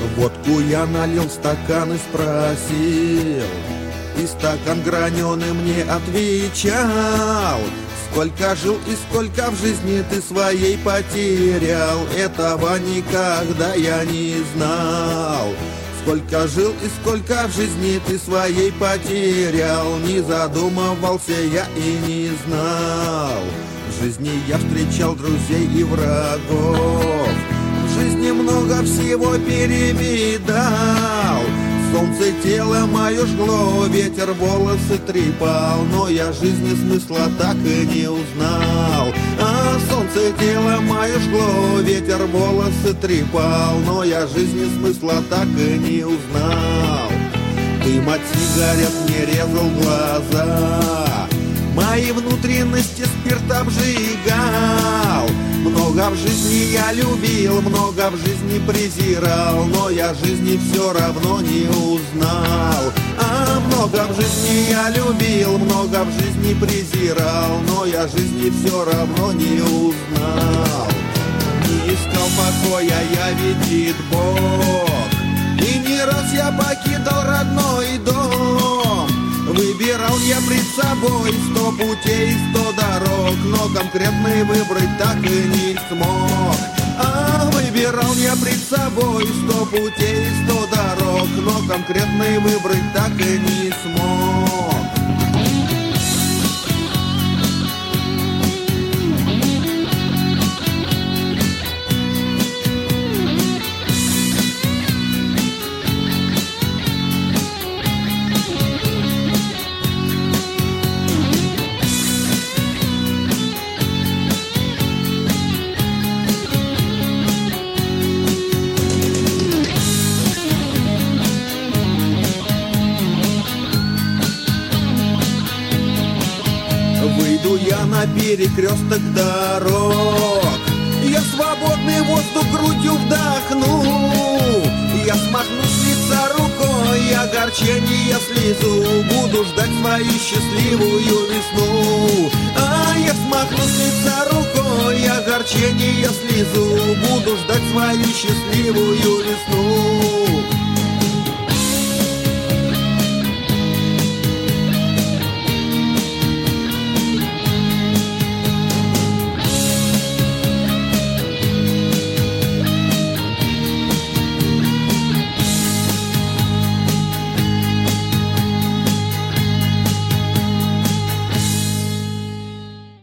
Водку я налил в стакан и спросил, и стакан граненый мне отвечал: сколько жил и сколько в жизни ты своей потерял, этого никогда я не знал. Сколько жил и сколько в жизни ты своей потерял, не задумывался я и не знал. В жизни я встречал друзей и врагов, в жизни много всего перевидал. Солнце тело мое жгло, ветер волосы трепал, но я жизни смысла так и не узнал. А солнце тело мое жгло, ветер волосы трепал, но я жизни смысла так и не узнал. Дым от сигарет мне резал глаза, мои внутренности спирт обжигал. Много в жизни я любил, много в жизни презирал, но я жизни все равно не узнал. А много в жизни я любил, много в жизни презирал, но я жизни все равно не узнал. Не искал покоя я, видит Бог, и не раз я покидал родной дом. Выбирал я пред собой 100 путей, 100 дорог, но конкретный выбрать так и не смог. А выбирал я пред собой 100 путей, 100 дорог, но конкретный выбрать так и не смог. Выйду я на перекресток дорог, я свободный воздух грудью вдохну. Я смахну с лица рукой огорчение, слезу, буду ждать свою счастливую весну. А я смахну с лица рукой огорчение, слезу, буду ждать свою счастливую весну.